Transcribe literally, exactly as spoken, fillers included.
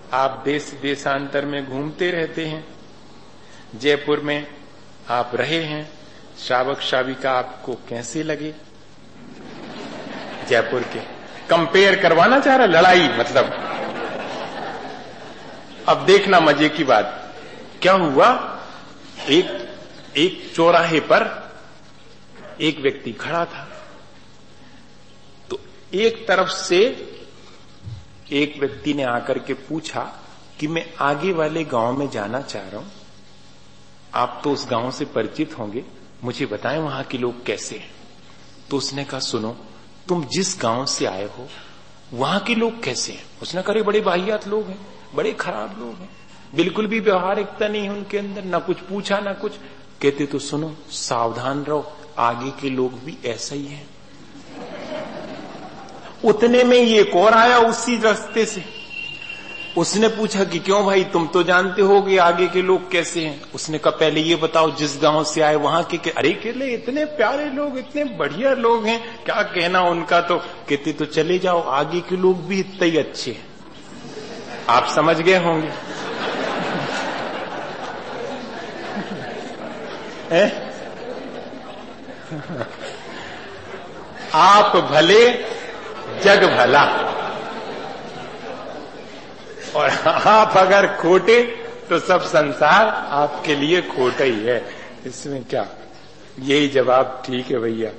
आप देश देशांतर में घूमते रहते हैं, जयपुर में आप रहे हैं, श्रावक श्राविका आपको कैसे लगे? जयपुर के कंपेयर करवाना चाह रहा, लड़ाई मतलब। अब देखना मजे की बात, क्या हुआ, एक एक चौराहे पर एक व्यक्ति खड़ा था, तो एक तरफ से एक व्यक्ति ने आकर के पूछा कि मैं आगे वाले गांव में जाना चाह रहा हूं, आप तो उस गांव से परिचित होंगे, मुझे बताएं वहां के लोग कैसे हैं। तो उसने कहा सुनो, तुम जिस गांव से आए हो वहां के लोग कैसे हैं? उसने कहा बड़े वाहियात लोग हैं, बड़े खराब लोग हैं, बिल्कुल भी व्यवहारिकता नहीं है उनके अंदर, ना कुछ पूछा ना कुछ। कहते तो सुनो, सावधान रहो, आगे के लोग भी ऐसा ही हैं। उतने में ये और आया उसी रास्ते से, उसने पूछा कि क्यों भाई, तुम तो जानते हो कि आगे के लोग कैसे हैं। उसने कहा पहले ये बताओ जिस गांव से आए वहां के, के अरे केले इतने प्यारे लोग, इतने बढ़िया लोग हैं, क्या कहना उनका। तो कहते तो चले जाओ, आगे के लोग भी इतने ही अच्छे हैं। आप समझ गए होंगे है? आप भले जग भला, और आप अगर खोटे तो सब संसार आपके लिए खोटा ही है। इसमें क्या, यही जवाब ठीक है भैया।